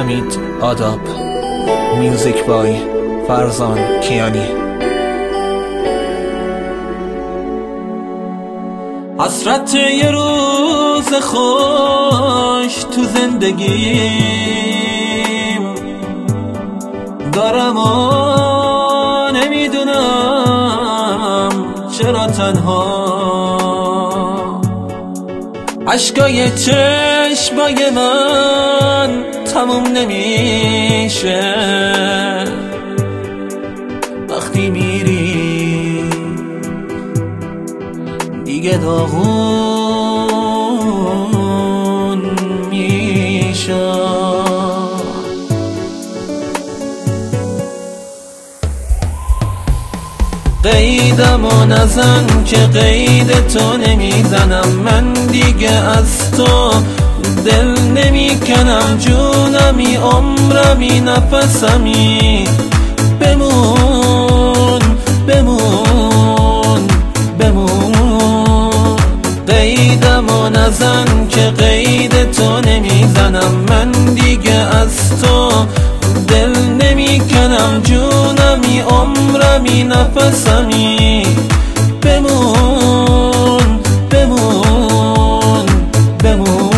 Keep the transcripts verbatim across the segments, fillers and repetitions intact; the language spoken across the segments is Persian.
حمید آداب. میوزیک بای فرزان کیانی. حسرت یه روز خوش تو زندگیم دارم و نمیدونم چرا تنها. عشقای چشمای من تموم نمیشه وقتی میری دیگه داغون میشه. قیدمو نزن که قید تو نمیزنم، من دیگه از تو دل نمیکنم. جونمی عمرمی نفسمی بمون بمون بمون. قیدمو نزن که قید تو نمیزنم، من دیگه از تو دل نمیکنم. جونمی عمرمی نفسمی بمون بمون بمون.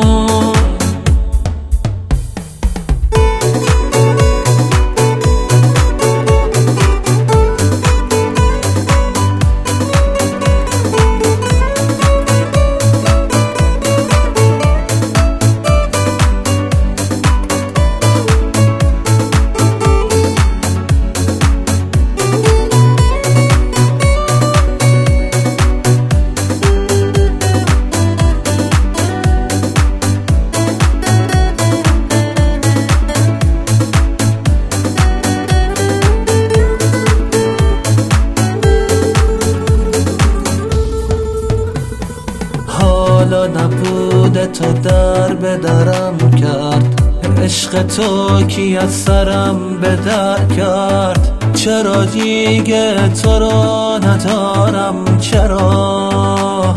حالا نبوده تو در به درم کرد، عشق تو کی از سرم به در کرد. چرا دیگه تو رو ندارم، چرا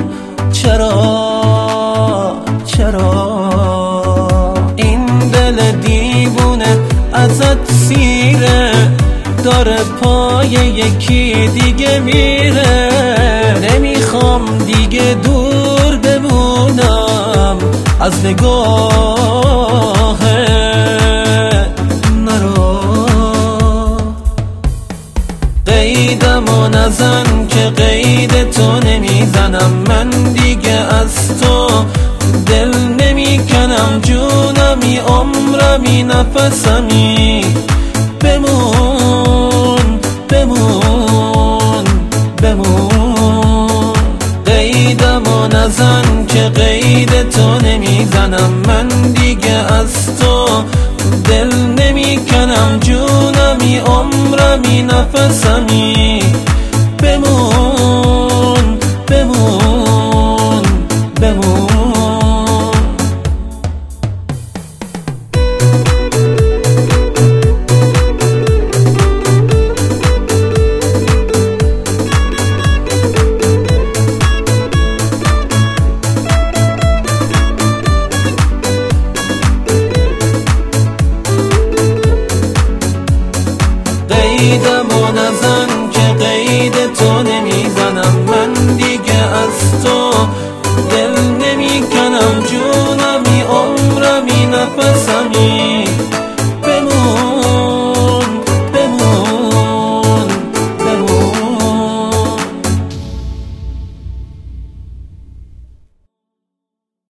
چرا چرا. این دل دیوونه ازت سیره، داره پای یکی دیگه میره. نمیخوام دیگه دور بمونم از نگاه نرو. قیدمو نزن که قید تو نمیزنم، من دیگه از تو دل نمیکنم. جونمی عمرمی نفسمی بمون بمون بمون. قیدمو نزن که قید تو نمیزنم، من دیگه از تو دل نمیکنم. جونمی عمرمی نفسمی بمون بمون بمون.